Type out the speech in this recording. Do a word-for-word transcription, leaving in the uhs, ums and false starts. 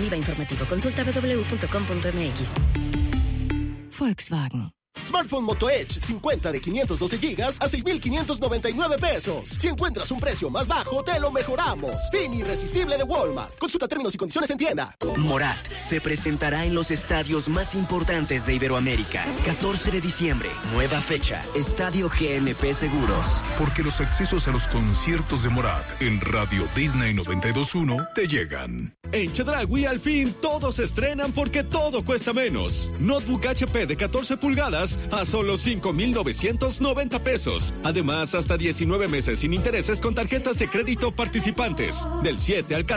I V A informativo. Consulta w w w punto com punto m x. Volkswagen. Smartphone Moto Edge cincuenta de quinientos doce gigas a seis mil quinientos noventa y nueve pesos. Si encuentras un precio más bajo, te lo mejoramos. Fin irresistible de Walmart. Consulta términos y condiciones en tienda. Morat se presentará en los estadios más importantes de Iberoamérica. catorce de diciembre, nueva fecha, Estadio G N P Seguros. Porque los accesos a los conciertos de Morat en Radio Disney noventa y dos punto uno te llegan. En Chedraui al fin todos se estrenan porque todo cuesta menos. Notebook H P de catorce pulgadas a solo cinco mil novecientos noventa pesos. Además, hasta diecinueve meses sin intereses con tarjetas de crédito participantes. Del siete al